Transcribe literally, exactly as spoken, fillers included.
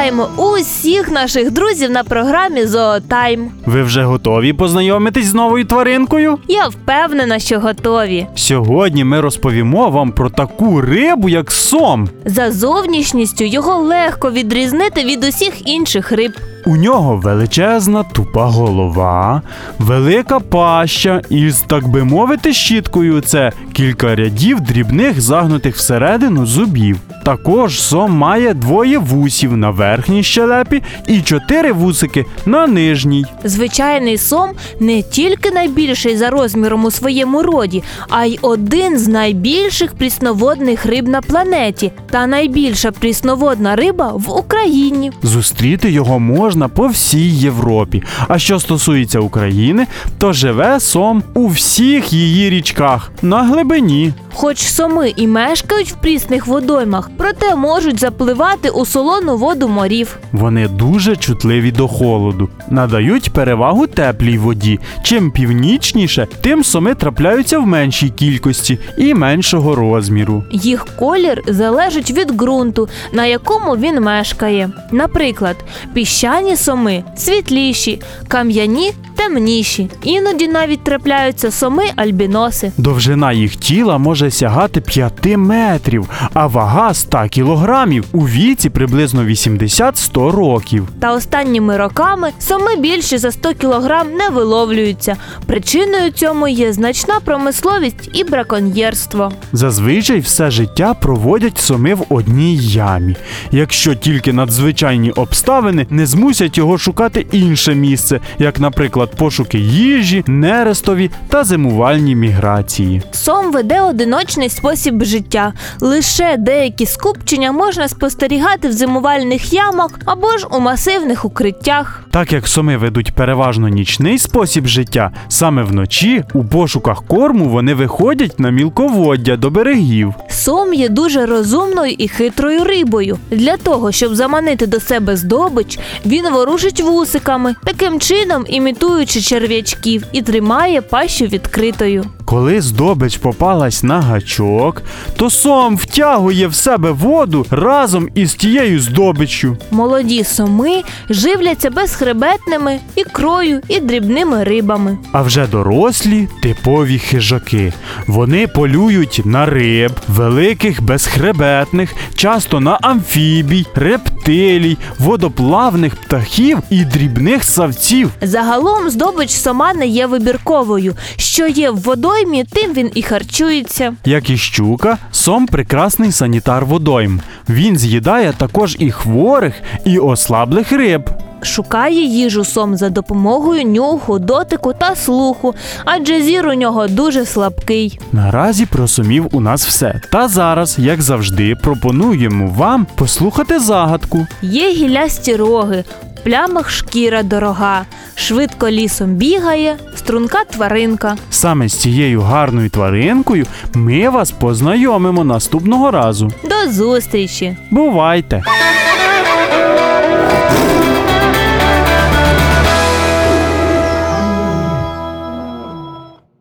Вітаємо усіх наших друзів на програмі «Зоотайм». Ви вже готові познайомитись з новою тваринкою? Я впевнена, що готові. Сьогодні ми розповімо вам про таку рибу, як сом. За зовнішністю його легко відрізнити від усіх інших риб. У нього величезна тупа голова, велика паща із, так би мовити, щіткою – це кілька рядів дрібних загнутих всередину зубів. Також сом має двоє вусів на верхній щелепі і чотири вусики на нижній. Звичайний сом не тільки найбільший за розміром у своєму роді, а й один з найбільших прісноводних риб на планеті та найбільша прісноводна риба в Україні. Зустріти його можна по всій Європі. А що стосується України, то живе сом у всіх її річках на глибині. Хоч соми і мешкають в прісних водоймах, проте можуть запливати у солону воду морів. Вони дуже чутливі до холоду, надають перевагу теплій воді. Чим північніше, тим соми трапляються в меншій кількості і меншого розміру. Їх колір залежить від ґрунту, на якому він мешкає. Наприклад, піщані соми світліші, кам'яні темніші. Іноді навіть трапляються соми-альбіноси. Довжина їх тіла може сягати п'яти метрів, а вага сто кілограмів у віці приблизно вісімдесят-сто років. Та останніми роками соми більші за сто кілограм не виловлюються. Причиною цьому є значна промисловість і браконьєрство. Зазвичай все життя проводять соми в одній ямі, якщо тільки надзвичайні обставини не змусять його шукати інше місце, як, наприклад, пошуки їжі, нерестові та зимувальні міграції. Сом веде одиночний спосіб життя. Лише деякі скупчення можна спостерігати в зимувальних ямах або ж у масивних укриттях. Так як соми ведуть переважно нічний спосіб життя, саме вночі у пошуках корму вони виходять на мілководдя до берегів. Сом є дуже розумною і хитрою рибою. Для того, щоб заманити до себе здобич, він ворушить вусиками, таким чином імітуючи черв'ячків, і тримає пащу відкритою. Коли здобич попалась на гачок, то сом втягує в себе воду разом із тією здобиччю. Молоді соми живляться безхребетними, ікрою і дрібними рибами. А вже дорослі – типові хижаки. Вони полюють на риб, великих безхребетних, часто на амфібій, рептилій, водоплавних птахів і дрібних савців. Загалом здобич сома не є вибірковою. Що є в водоймі, тим він і харчується. Як і щука, сом – прекрасний санітар водойм. Він з'їдає також і хворих, і ослаблих риб. Шукає їжу сом за допомогою нюху, дотику та слуху, адже зір у нього дуже слабкий. Наразі про сомів у нас все. Та зараз, як завжди, пропонуємо вам послухати загадку. Є гілясті роги, в плямах шкіра дорога, швидко лісом бігає, струнка тваринка. Саме з цією гарною тваринкою ми вас познайомимо наступного разу. До зустрічі! Бувайте!